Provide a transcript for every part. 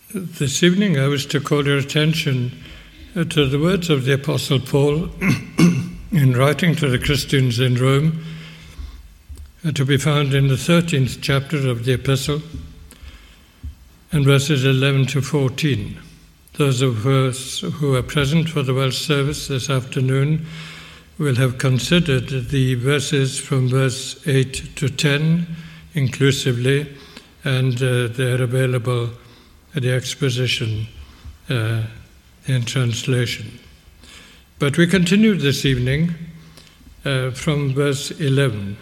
This evening I wish to call your attention to the words of the Apostle Paul in writing to the Christians in Rome, to be found in the 13th chapter of the epistle, and verses 11 to 14. Those of us who are present for the Welsh service this afternoon will have considered the verses from verse 8 to 10 inclusively, and they're available at the exposition in translation. But we continue this evening from verse 11.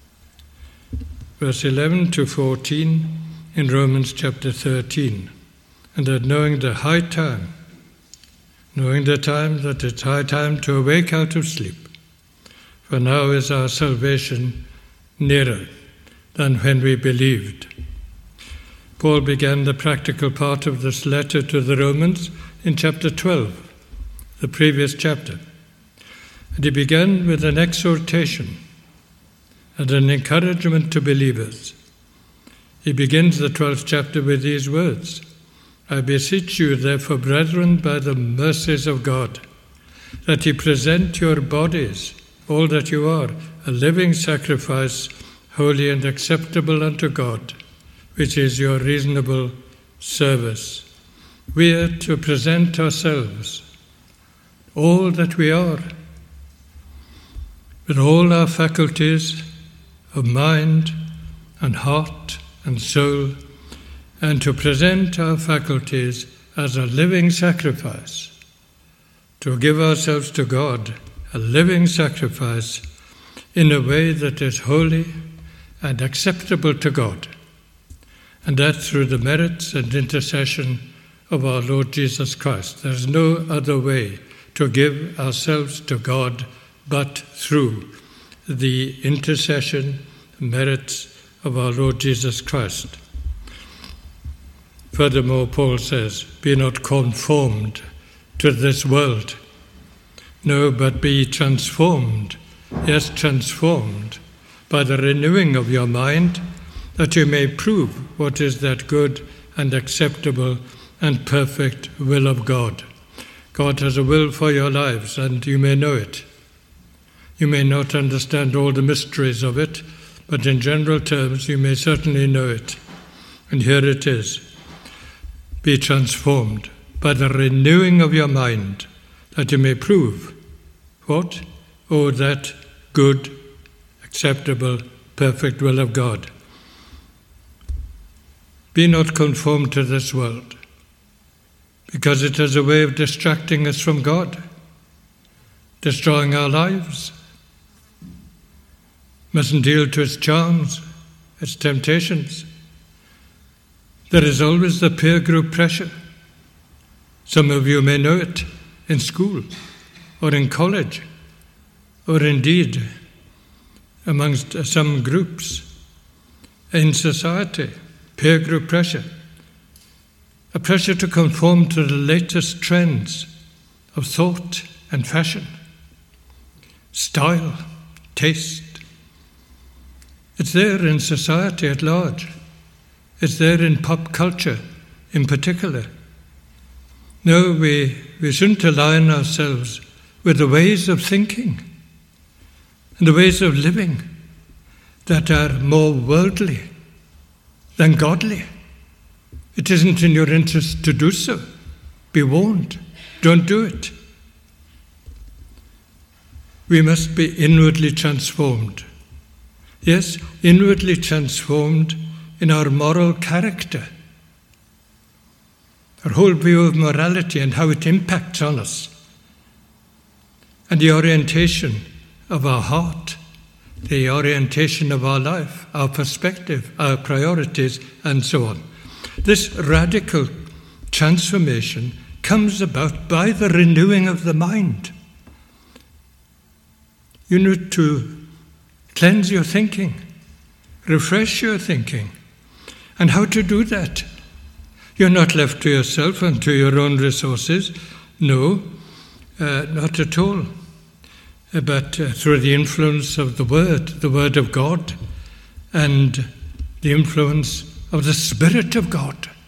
Verse 11 to 14 in Romans chapter 13. And that knowing the time that it's high time to awake out of sleep, for now is our salvation nearer than when we believed. Paul began the practical part of this letter to the Romans in chapter 12, the previous chapter. And he began with an exhortation and an encouragement to believers. He begins the 12th chapter with these words: I beseech you, therefore, brethren, by the mercies of God, that ye present your bodies, all that you are, a living sacrifice, holy and acceptable unto God, which is your reasonable service. We are to present ourselves, all that we are, with all our faculties of mind and heart and soul, and to present our faculties as a living sacrifice, to give ourselves to God, a living sacrifice, in a way that is holy and acceptable to God, and that through the merits and intercession of our Lord Jesus Christ. There is no other way to give ourselves to God but through the intercession, merits of our Lord Jesus Christ. Furthermore, Paul says, be not conformed to this world. No, but be transformed, yes, transformed, by the renewing of your mind, that you may prove what is that good and acceptable and perfect will of God. God has a will for your lives, and you may know it. You may not understand all the mysteries of it, but in general terms you may certainly know it. And here it is. Be transformed by the renewing of your mind, that you may prove what? Oh, that good, acceptable, perfect will of God. Be not conformed to this world, because it has a way of distracting us from God, destroying our lives. Mustn't yield to its charms, its temptations. There is always the peer group pressure. Some of you may know it in school or in college, or indeed amongst some groups in society. Peer group pressure. A pressure to conform to the latest trends of thought and fashion, style, taste. It's there in society at large. It's there in pop culture in particular. No, we shouldn't align ourselves with the ways of thinking and the ways of living that are more worldly than godly. It isn't in your interest to do so. Be warned. Don't do it. We must be inwardly transformed. Yes, inwardly transformed in our moral character, our whole view of morality and how it impacts on us, and the orientation of our heart, the orientation of our life, our perspective, our priorities, and so on. This radical transformation comes about by the renewing of the mind. You need to cleanse your thinking, refresh your thinking. And how to do that? You're not left to yourself and to your own resources. No, not at all. But through the influence of the Word of God, and the influence of the Spirit of God.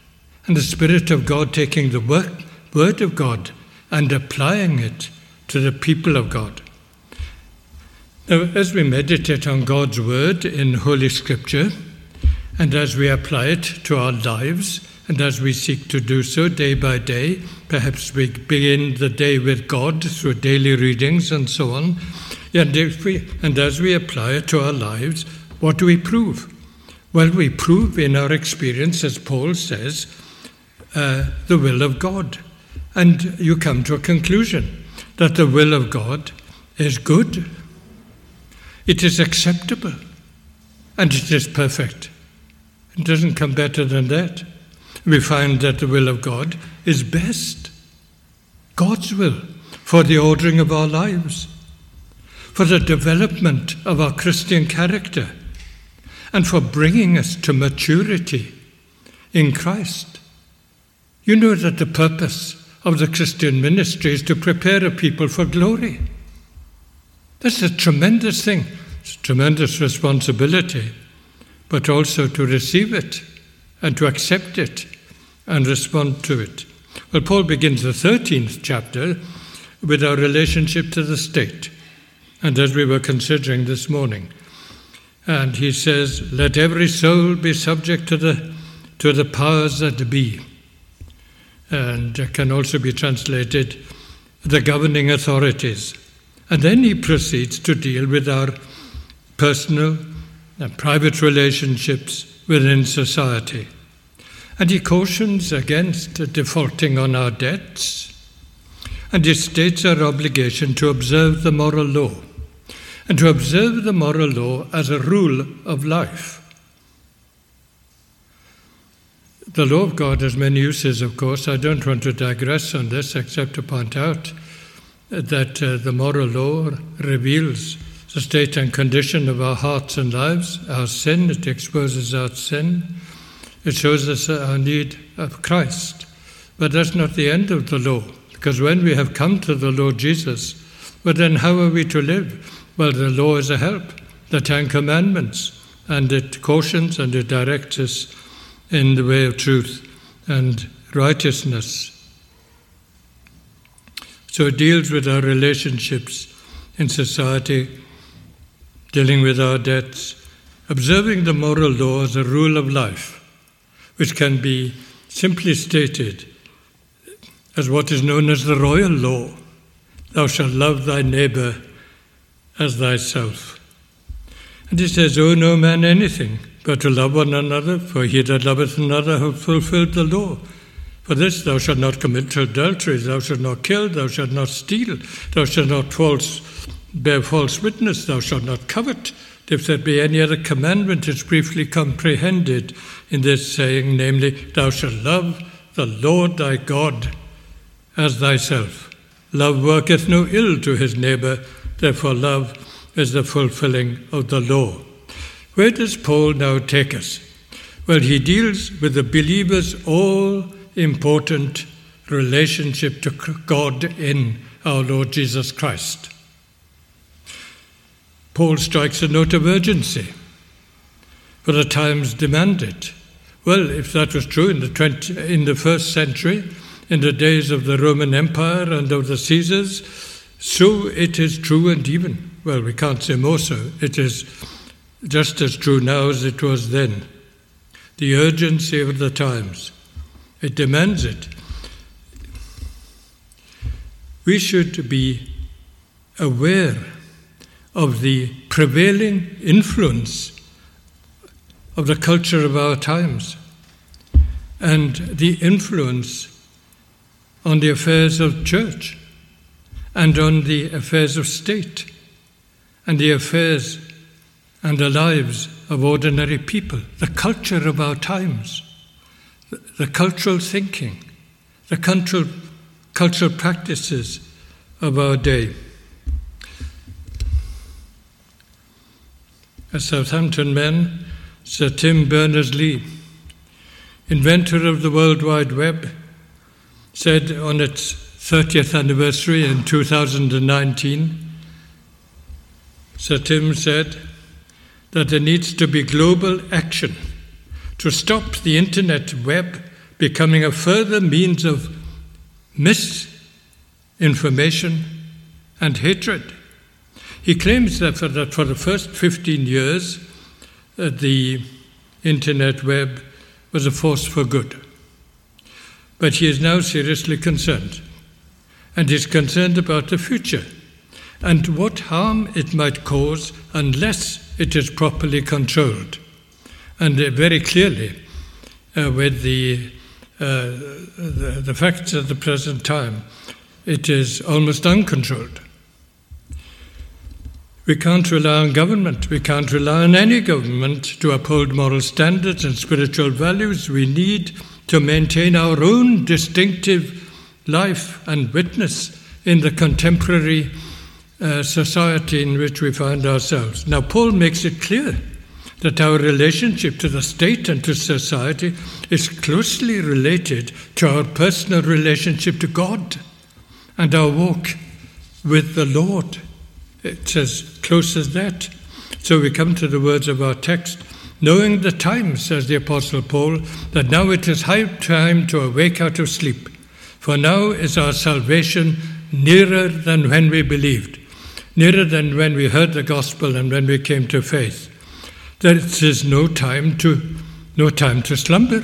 and the Spirit of God taking the Word of God and applying it to the people of God. Now, as we meditate on God's Word in Holy Scripture, and as we apply it to our lives, and as we seek to do so day by day, perhaps we begin the day with God through daily readings and so on, and as we apply it to our lives, what do we prove? Well, we prove in our experience, as Paul says, the will of God. And you come to a conclusion that the will of God is good, it is acceptable, and it is perfect. It doesn't come better than that. We find that the will of God is best. God's will for the ordering of our lives, for the development of our Christian character, and for bringing us to maturity in Christ. You know that the purpose of the Christian ministry is to prepare a people for glory. That's a tremendous thing. It's a tremendous responsibility, but also to receive it and to accept it and respond to it. Well, Paul begins the 13th chapter with our relationship to the state, and as we were considering this morning. And he says, let every soul be subject to the powers that be. And it can also be translated, the governing authorities. And then he proceeds to deal with our personal and private relationships within society. And he cautions against defaulting on our debts. And he states our obligation to observe the moral law. And to observe the moral law as a rule of life. The law of God has many uses, of course. I don't want to digress on this except to point out that the moral law reveals the state and condition of our hearts and lives, our sin. It exposes our sin. It shows us our need of Christ. But that's not the end of the law, because when we have come to the Lord Jesus, well, then how are we to live? Well, the law is a help, the Ten Commandments, and it cautions and it directs us in the way of truth and righteousness. So it deals with our relationships in society, dealing with our debts, observing the moral law as a rule of life, which can be simply stated as what is known as the royal law. Thou shalt love thy neighbour as thyself. And he says, owe no man anything but to love one another, for he that loveth another hath fulfilled the law. For this, thou shalt not commit adultery, thou shalt not kill, thou shalt not steal, thou shalt not bear false witness, thou shalt not covet. If there be any other commandment, it's briefly comprehended in this saying, namely, thou shalt love the Lord thy God as thyself. Love worketh no ill to his neighbour, therefore love is the fulfilling of the law. Where does Paul now take us? Well, he deals with the believer's all-important relationship to God in our Lord Jesus Christ. Paul strikes a note of urgency, for the times demand it. Well, if that was true in the first century, in the days of the Roman Empire and of the Caesars, so it is true and even, well, we can't say more so, it is just as true now as it was then. The urgency of the times, it demands it. We should be aware of the prevailing influence of the culture of our times and the influence on the affairs of church and on the affairs of state and the affairs and the lives of ordinary people, the culture of our times, the cultural thinking, the cultural practices of our day. A Southampton man, Sir Tim Berners-Lee, inventor of the World Wide Web, said on its 30th anniversary in 2019, Sir Tim said that there needs to be global action to stop the internet web becoming a further means of misinformation and hatred. He claims that for the first 15 years, the internet web was a force for good. But he is now seriously concerned, and is concerned about the future and what harm it might cause unless it is properly controlled. And very clearly, with the facts at the present time, it is almost uncontrolled. We can't rely on government. We can't rely on any government to uphold moral standards and spiritual values. We need to maintain our own distinctive life and witness in the contemporary society in which we find ourselves. Now, Paul makes it clear that our relationship to the state and to society is closely related to our personal relationship to God and our walk with the Lord. It's as close as that. So we come to the words of our text. Knowing the time, says the Apostle Paul, that now it is high time to awake out of sleep. For now is our salvation nearer than when we believed, nearer than when we heard the gospel and when we came to faith. This is no time to slumber.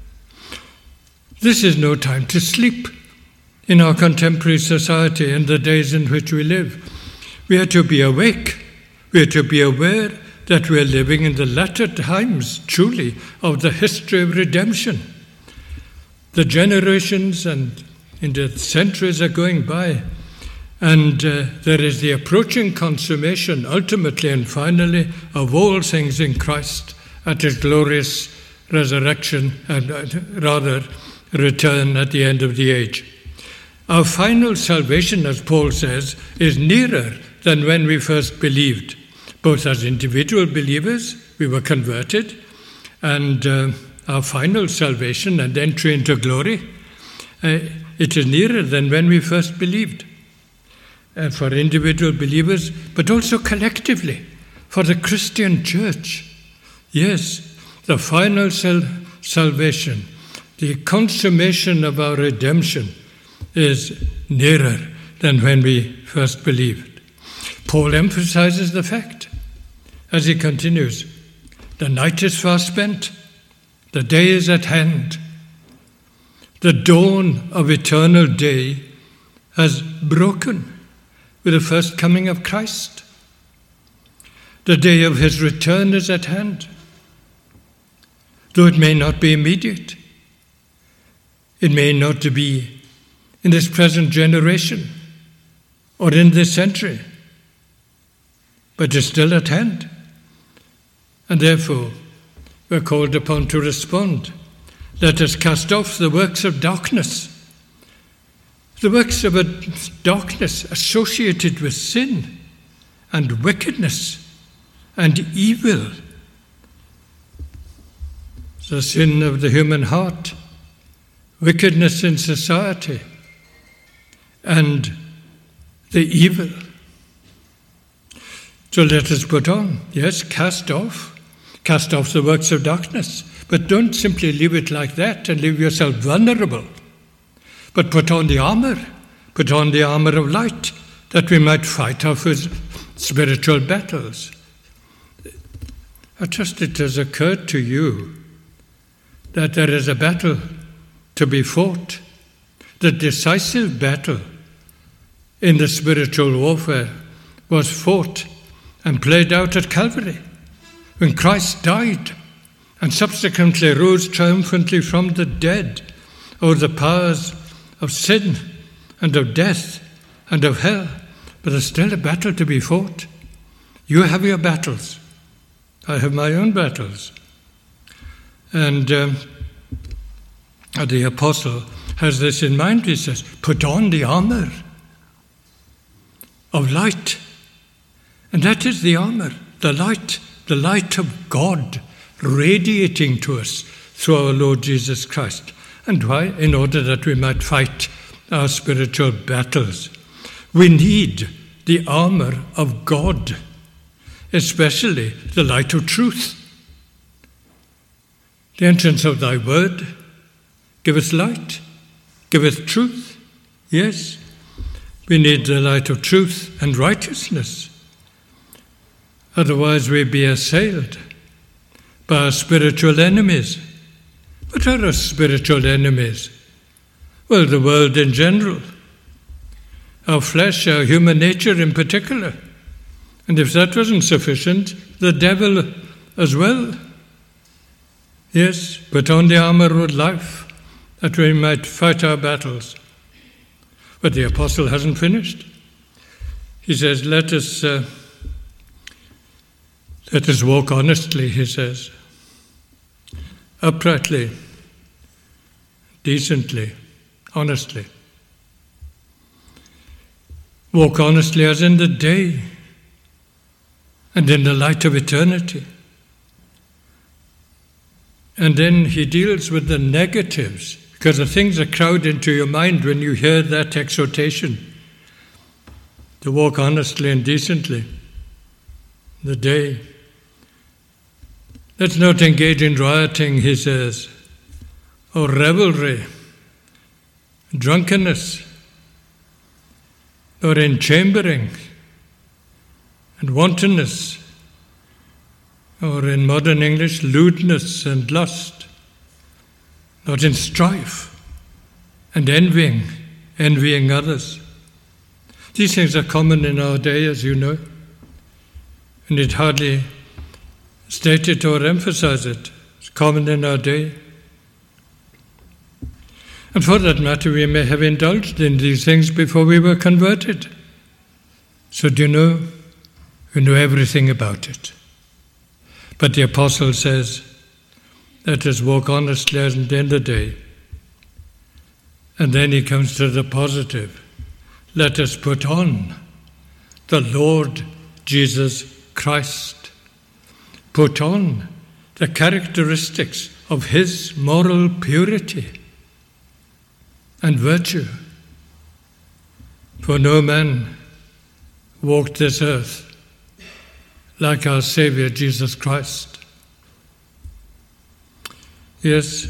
This is no time to sleep in our contemporary society and the days in which we live. We are to be awake. We are to be aware that we are living in the latter times, truly, of the history of redemption. The generations and in the centuries are going by, and there is the approaching consummation, ultimately and finally, of all things in Christ at His glorious resurrection, and rather return at the end of the age. Our final salvation, as Paul says, is nearer than when we first believed. Both as individual believers, we were converted, and our final salvation and entry into glory, it is nearer than when we first believed. For individual believers, but also collectively, for the Christian church. Yes, the final salvation, the consummation of our redemption is nearer than when we first believed. Paul emphasizes the fact as he continues, the night is fast spent, the day is at hand, the dawn of eternal day has broken with the first coming of Christ. The day of His return is at hand, though it may not be immediate. It may not be in this present generation or in this century, but it's still at hand. And therefore, we're called upon to respond. Let us cast off the works of darkness, the works of a darkness associated with sin and wickedness and evil, the sin of the human heart, wickedness in society, and the evil. So let us put on, yes, cast off the works of darkness, but don't simply leave it like that and leave yourself vulnerable, but put on the armor of light, that we might fight our spiritual battles. I trust it has occurred to you that there is a battle to be fought. The decisive battle in the spiritual warfare was fought and played out at Calvary, when Christ died and subsequently rose triumphantly from the dead over the powers of sin and of death and of hell. But there's still a battle to be fought. You have your battles. I have my own battles. And the apostle has this in mind. He says, put on the armor of light. And that is the armor, the light of God radiating to us through our Lord Jesus Christ. And why? In order that we might fight our spiritual battles. We need the armor of God, especially the light of truth. The entrance of thy word giveth light, giveth truth. Yes, we need the light of truth and righteousness. Otherwise we'll be assailed by our spiritual enemies. What are our spiritual enemies? Well, the world in general, our flesh, our human nature in particular. And if that wasn't sufficient, the devil as well. Yes, put on the armour of life, that we might fight our battles. But the apostle hasn't finished. He says, let us walk honestly, he says, uprightly, decently, honestly. Walk honestly as in the day and in the light of eternity. And then he deals with the negatives, because the things that crowd into your mind when you hear that exhortation to walk honestly and decently. The day. Let's not engage in rioting, he says, or revelry, drunkenness, or in chambering and wantonness, or in modern English, lewdness and lust, not in strife and envying others. These things are common in our day, as you know, and it hardly state it or emphasize it. It's common in our day. And for that matter, we may have indulged in these things before we were converted. So do you know? We know everything about it. But the apostle says, let us walk honestly as in the day. And then he comes to the positive. Let us put on the Lord Jesus Christ. Put on the characteristics of his moral purity and virtue. For no man walked this earth like our Saviour Jesus Christ. Yes,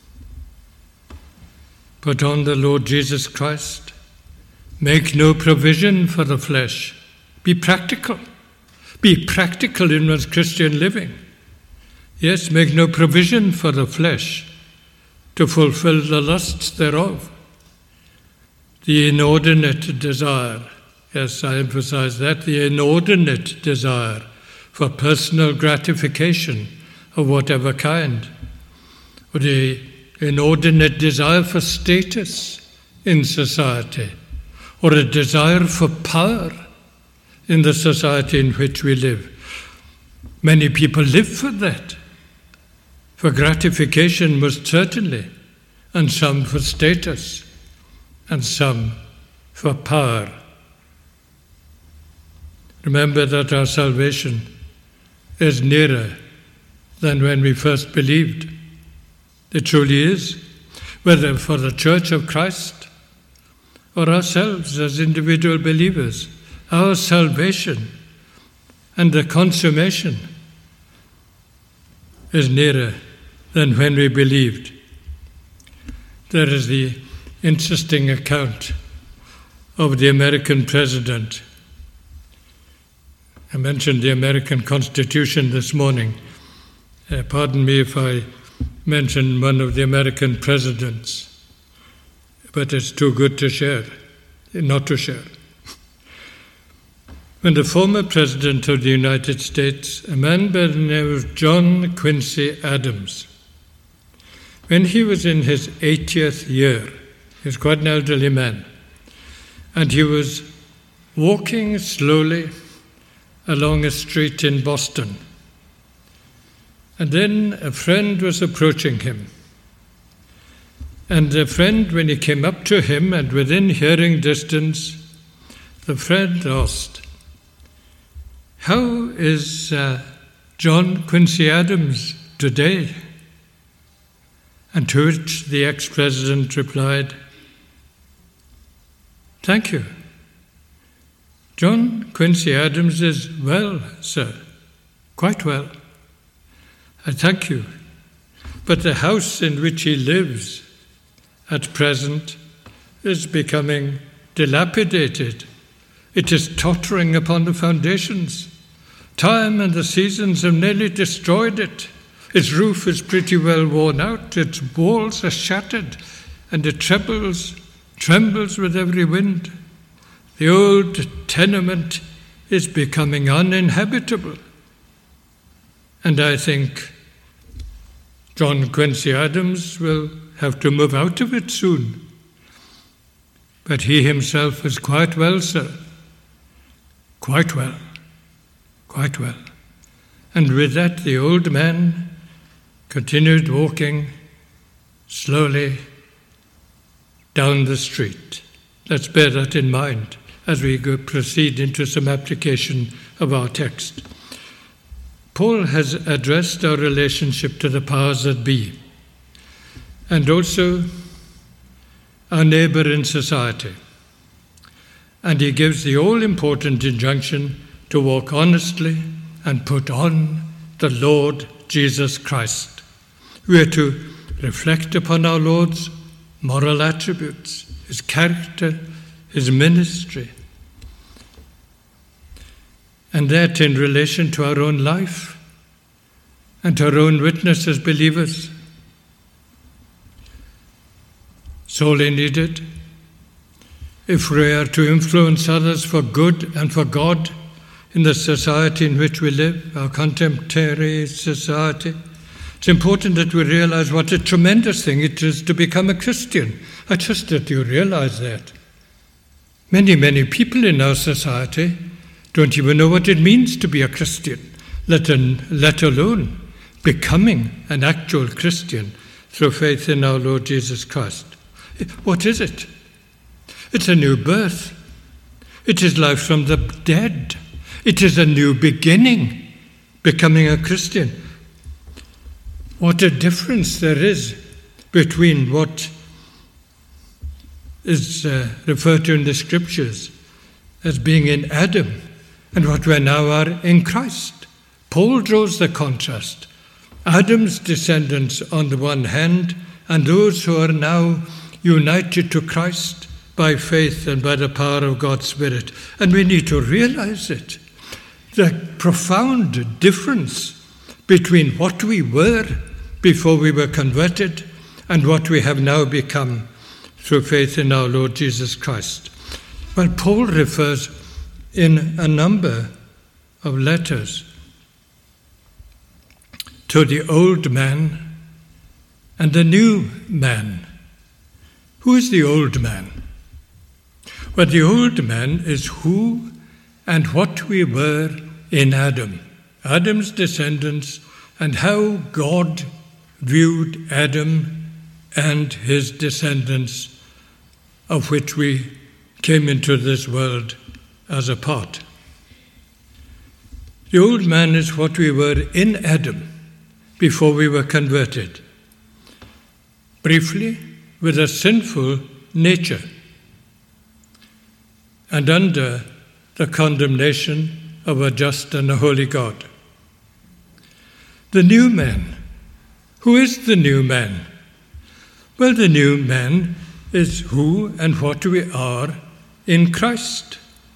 put on the Lord Jesus Christ. Make no provision for the flesh. Be practical. Be practical in one's Christian living. Yes, make no provision for the flesh to fulfill the lusts thereof. The inordinate desire, yes, I emphasize that, the inordinate desire for personal gratification of whatever kind, or the inordinate desire for status in society, or a desire for power in the society in which we live. Many people live for that, for gratification most certainly, and some for status, and some for power. Remember that our salvation is nearer than when we first believed. It truly is, whether for the Church of Christ or ourselves as individual believers. Our salvation and the consummation is nearer than when we believed. There is the interesting account of the American president. I mentioned the American Constitution this morning. Pardon me if I mention one of the American presidents, but it's too good to share, not to share. When the former president of the United States, a man by the name of John Quincy Adams, when he was in his 80th year, he was quite an elderly man, and he was walking slowly along a street in Boston. And then a friend was approaching him. And the friend, when he came up to him and within hearing distance, the friend asked, "How is John Quincy Adams today?" And to which the ex-president replied, "Thank you. John Quincy Adams is well, sir, quite well. I thank you. But the house in which he lives at present is becoming dilapidated. It is tottering upon the foundations. Time and the seasons have nearly destroyed it. Its roof is pretty well worn out. Its walls are shattered, and it trembles with every wind. The old tenement is becoming uninhabitable. And I think John Quincy Adams will have to move out of it soon. But he himself is quite well, sir. Quite well. Quite well. And with that, the old man continued walking slowly down the street. Let's bear that in mind as we proceed into some application of our text. Paul has addressed our relationship to the powers that be, and also our neighbour in society. And he gives the all-important injunction to walk honestly and put on the Lord Jesus Christ. We are to reflect upon our Lord's moral attributes, his character, his ministry, and that in relation to our own life and our own witness as believers. Sorely needed. If we are to influence others for good and for God in the society in which we live, our contemporary society, it's important that we realize what a tremendous thing it is to become a Christian. I trust that you realize that. Many people in our society don't even know what it means to be a Christian, let alone becoming an actual Christian through faith in our Lord Jesus Christ. What is it? It's a new birth. It is life from the dead. It is a new beginning, becoming a Christian. What a difference there is between what is referred to in the Scriptures as being in Adam and what we now are in Christ. Paul draws the contrast. Adam's descendants on the one hand, and those who are now united to Christ by faith and by the power of God's Spirit. And we need to realize it. The profound difference between what we were before we were converted and what we have now become through faith in our Lord Jesus Christ. Well, Paul refers in a number of letters to the old man and the new man. Who is the old man? Well, the old man is who and what we were in Adam, Adam's descendants, and how God viewed Adam and his descendants, of which we came into this world as a part. The old man is what we were in Adam before we were converted. Briefly, with a sinful nature and under the condemnation of a just and a holy God. The new man. Who is the new man? Well, the new man is who and what we are in Christ.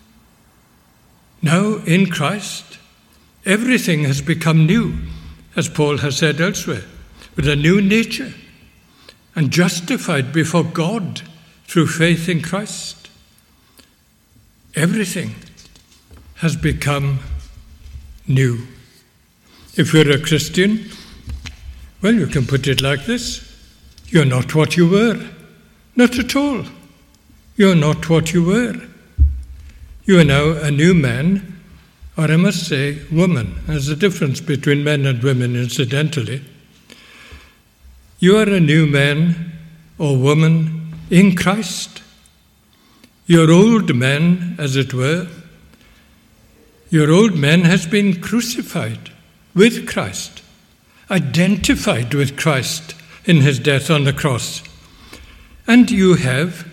Now, in Christ, everything has become new, as Paul has said elsewhere, with a new nature and justified before God through faith in Christ. Everything has become new. If you're a Christian, well, you can put it like this. You're not what you were. Not at all. You're not what you were. You are now a new man, or I must say woman. There's a difference between men and women, incidentally. You are a new man or woman in Christ. Your old man, as it were, your old man has been crucified with Christ, identified with Christ in his death on the cross. And you have,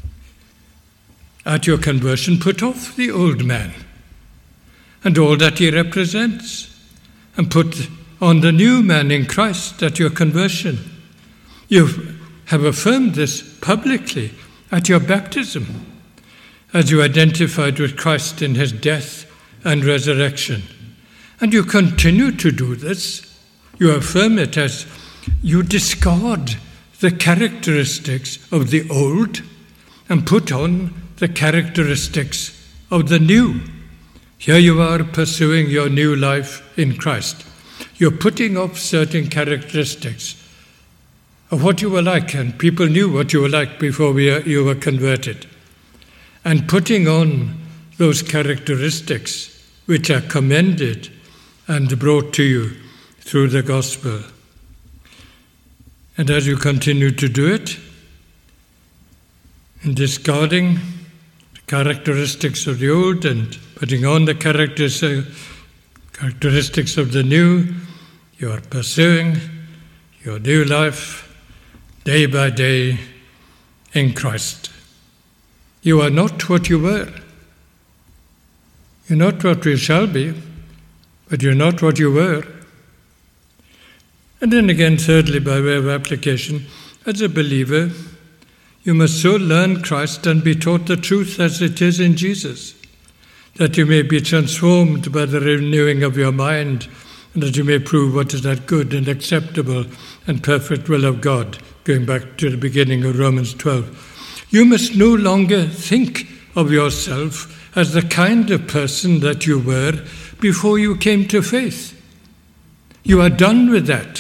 at your conversion, put off the old man and all that he represents, and put on the new man in Christ at your conversion. You've have affirmed this publicly at your baptism, as you identified with Christ in his death and resurrection. And you continue to do this. You affirm it as you discard the characteristics of the old and put on the characteristics of the new. Here you are pursuing your new life in Christ. You're putting off certain characteristics of what you were like, and people knew what you were like before you were converted, and putting on those characteristics which are commended and brought to you through the gospel. And as you continue to do it, in discarding the characteristics of the old and putting on the characteristics of the new, you are pursuing your new life day by day in Christ. You are not what you were. You're not what we shall be, but you're not what you were. And then again, thirdly, by way of application, as a believer, you must so learn Christ and be taught the truth as it is in Jesus, that you may be transformed by the renewing of your mind, and that you may prove what is that good and acceptable and perfect will of God, going back to the beginning of Romans 12. You must no longer think of yourself as the kind of person that you were before you came to faith. You are done with that.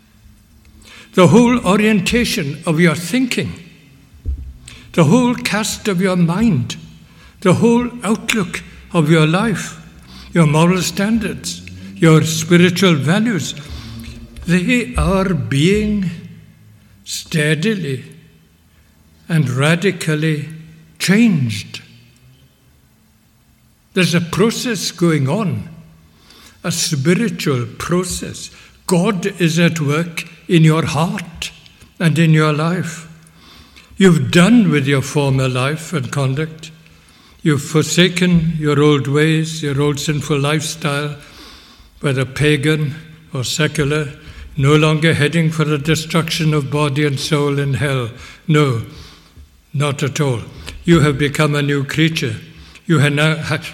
The whole orientation of your thinking, the whole cast of your mind, the whole outlook of your life, your moral standards, your spiritual values, they are being steadily and radically changed. There's a process going on, a spiritual process. God is at work in your heart and in your life. You've done with your former life and conduct. You've forsaken your old ways, your old sinful lifestyle, whether pagan or secular, no longer heading for the destruction of body and soul in hell. No, not at all. You have become a new creature. You have now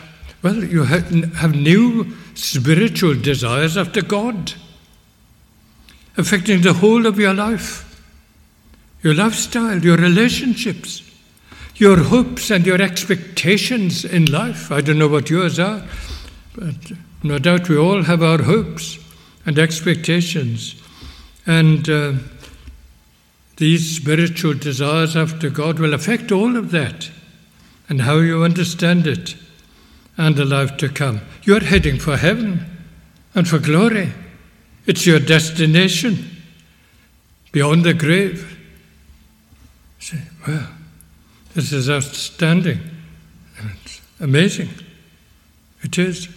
have new spiritual desires after God, affecting the whole of your life, your lifestyle, your relationships, your hopes and your expectations in life. I don't know what yours are, but no doubt we all have our hopes and expectations. And these spiritual desires after God will affect all of that and how you understand it and the life to come. You're heading for heaven and for glory. It's your destination beyond the grave. You say, well, this is outstanding. It's amazing. It is.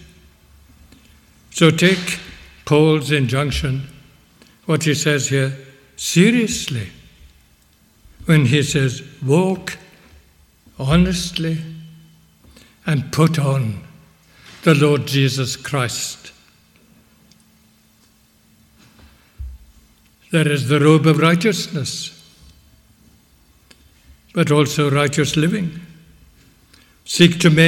So take Paul's injunction, what he says here, seriously. When he says, walk honestly and put on the Lord Jesus Christ. There is the robe of righteousness, but also righteous living. Seek to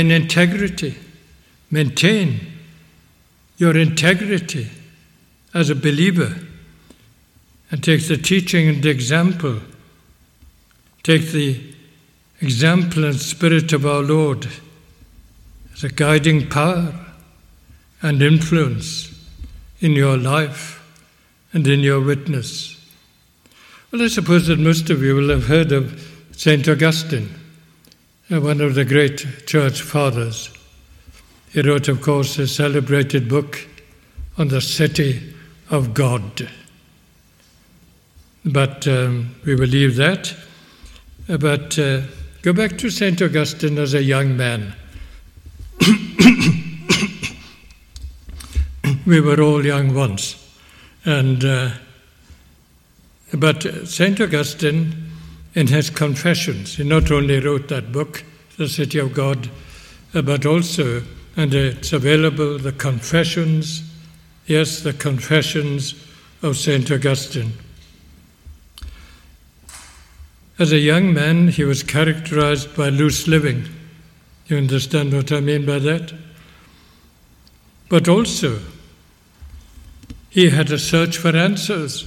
maintain your integrity as a believer, and take the teaching and example. Take the example and spirit of our Lord as a guiding power and influence in your life and in your witness. Well, I suppose that most of you will have heard of St. Augustine, one of the great church fathers. He wrote, of course, a celebrated book on the city of God. But we will leave that. But go back to St. Augustine as a young man. We were all young once. But St. Augustine, in his Confessions, he not only wrote that book, The City of God, but also, and it's available, the Confessions, the Confessions of St. Augustine. As a young man, he was characterized by loose living. You understand what I mean by that? But also, he had a search for answers.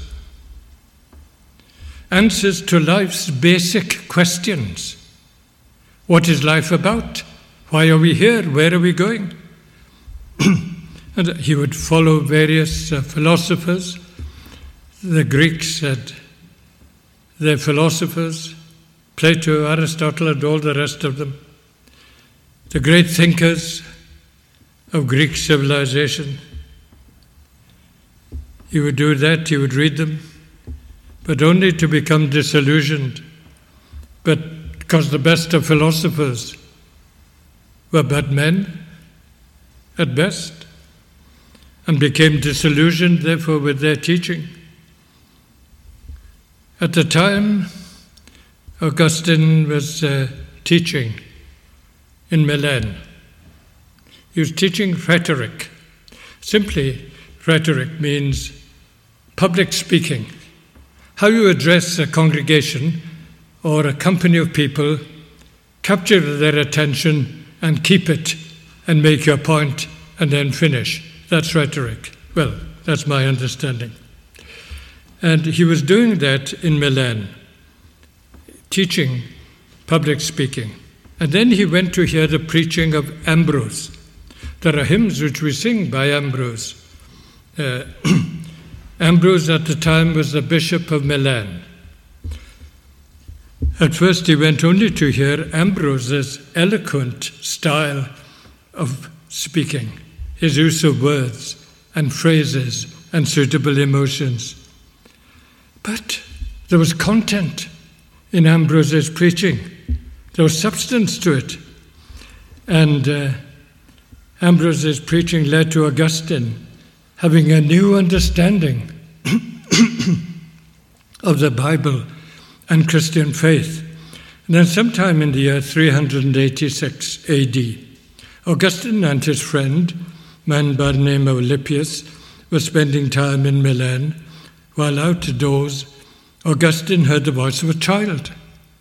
Answers to life's basic questions. What is life about? Why are we here? Where are we going? And he would follow various philosophers. The Greeks had their philosophers, Plato, Aristotle, and all the rest of them. The great thinkers of Greek civilization. He would do that, he would read them, but only to become disillusioned. But because the best of philosophers were but men, at best, and became disillusioned, therefore, with their teaching. At the time, Augustine was teaching in Milan. He was teaching rhetoric. Simply, rhetoric means public speaking. How you address a congregation or a company of people, capture their attention and keep it and make your point and then finish. That's rhetoric. Well, that's my understanding. And he was doing that in Milan, teaching public speaking. And then he went to hear the preaching of Ambrose. There are hymns which we sing by Ambrose. Ambrose at the time was the Bishop of Milan. At first he went only to hear Ambrose's eloquent style of speaking, his use of words and phrases and suitable emotions. But there was content in Ambrose's preaching. There was substance to it. And Ambrose's preaching led to Augustine having a new understanding of the Bible and Christian faith. And then sometime in the year 386 AD, Augustine and his friend, a man by the name of Alypius, were spending time in Milan. While outdoors, Augustine heard the voice of a child.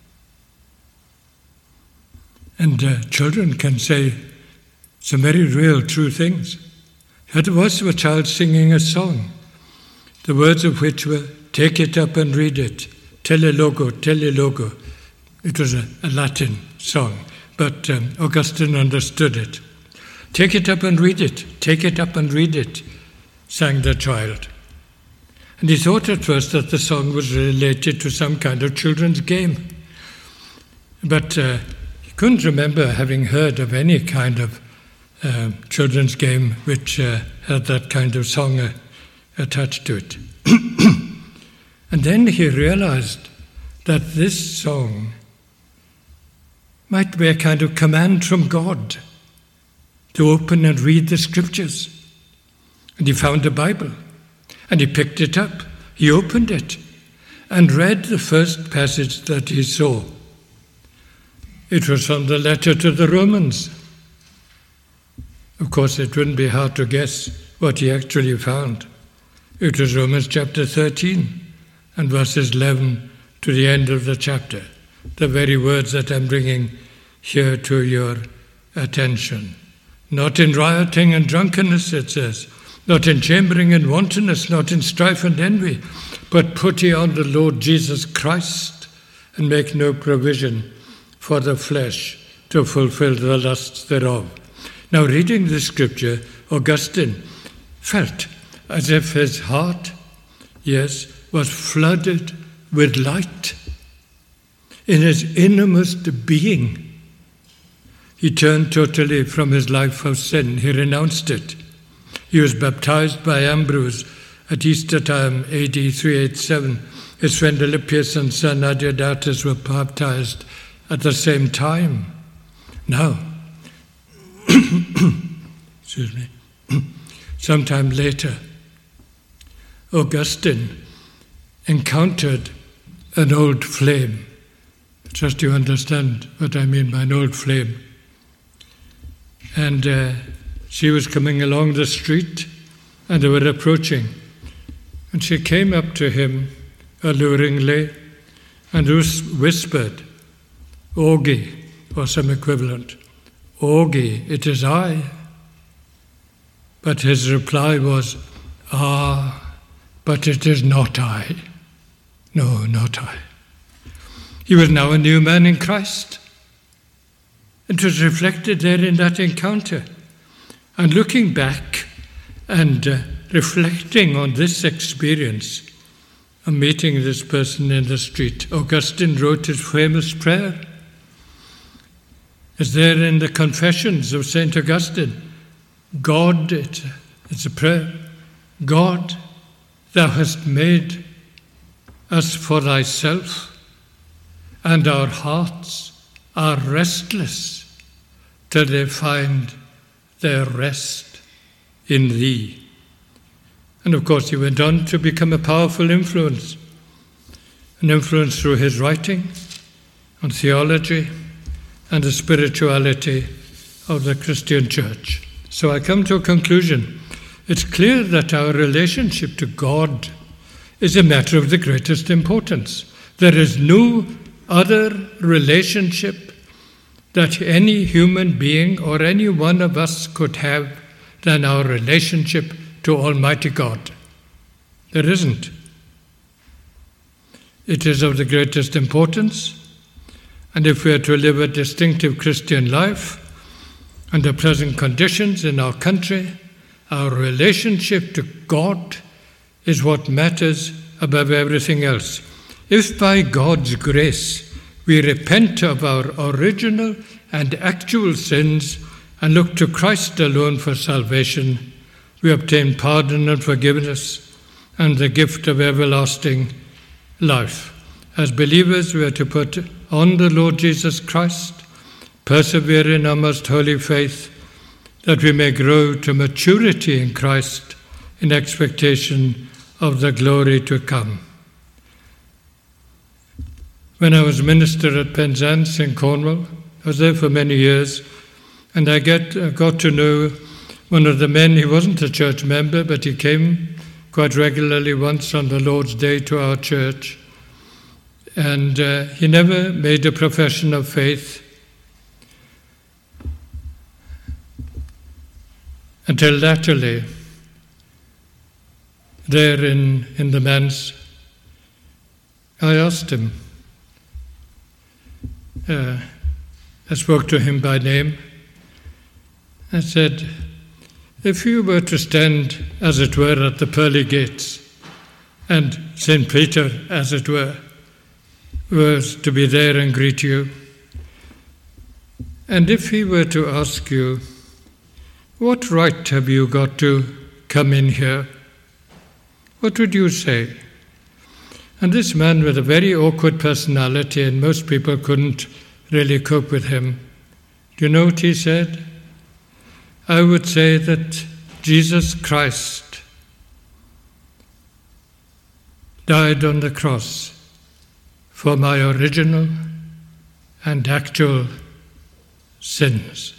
And children can say some very real, true things. He heard the voice of a child singing a song, the words of which were, "Take it up and read it, telelogo, telelogo." It was a Latin song, but Augustine understood it. "Take it up and read it, take it up and read it," sang the child. And he thought at first that the song was related to some kind of children's game. But he couldn't remember having heard of any kind of children's game which had that kind of song attached to it. And then he realized that this song might be a kind of command from God to open and read the scriptures. And he found the Bible, and he picked it up. He opened it and read the first passage that he saw. It was from the letter to the Romans. Of course, it wouldn't be hard to guess what he actually found. It was Romans chapter 13 and verses 11 to the end of the chapter, the very words that I'm bringing here to your attention. Not in rioting and drunkenness, it says, not in chambering and wantonness, not in strife and envy, but put ye on the Lord Jesus Christ, and make no provision for the flesh to fulfill the lusts thereof. Now, reading this scripture, Augustine felt as if his heart, yes, was flooded with light. In his innermost being, he turned totally from his life of sin. He renounced it. He was baptized by Ambrose at Easter time, AD 387. His friend Alypius and son Adeodatus were baptized at the same time. Now, excuse me, sometime later, Augustine encountered an old flame. Just to understand what I mean by an old flame. And she was coming along the street, and they were approaching. And she came up to him alluringly and whispered, "Augie," or some equivalent. "Augie, it is I." But his reply was, "Ah, but it is not I. No, not I." He was now a new man in Christ. It was reflected there in that encounter. And looking back and reflecting on this experience of meeting this person in the street, Augustine wrote his famous prayer. It's there in the Confessions of St. Augustine. God, it's a prayer. God, thou hast made us for thyself, and our hearts are restless till they find their rest in thee. And of course he went on to become a powerful influence, an influence through his writing on theology and the spirituality of the Christian church. So I come to a conclusion. It's clear that our relationship to God is a matter of the greatest importance. There is no other relationship that any human being or any one of us could have than our relationship to Almighty God. There isn't. It is of the greatest importance, and if we are to live a distinctive Christian life under present conditions in our country, our relationship to God is what matters above everything else. If by God's grace we repent of our original and actual sins and look to Christ alone for salvation, we obtain pardon and forgiveness and the gift of everlasting life. As believers, we are to put on the Lord Jesus Christ, persevere in our most holy faith, that we may grow to maturity in Christ in expectation of the glory to come. When I was minister at Penzance in Cornwall, I was there for many years, and I got to know one of the men. He wasn't a church member, but he came quite regularly once on the Lord's Day to our church, and he never made a profession of faith until latterly, there in the manse, I asked him, I spoke to him by name. I said, if you were to stand, as it were, at the pearly gates, and St. Peter, as it were, was to be there and greet you, and if he were to ask you, what right have you got to come in here? What would you say? And this man with a very awkward personality, and most people couldn't really cope with him. Do you know what he said? I would say that Jesus Christ died on the cross for my original and actual sins.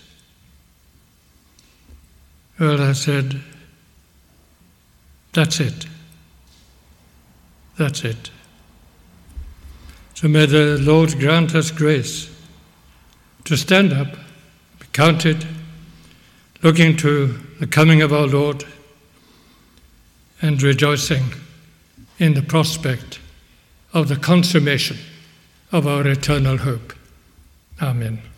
Well, I said, that's it. That's it. So may the Lord grant us grace to stand up, be counted, looking to the coming of our Lord, and rejoicing in the prospect of the consummation of our eternal hope. Amen.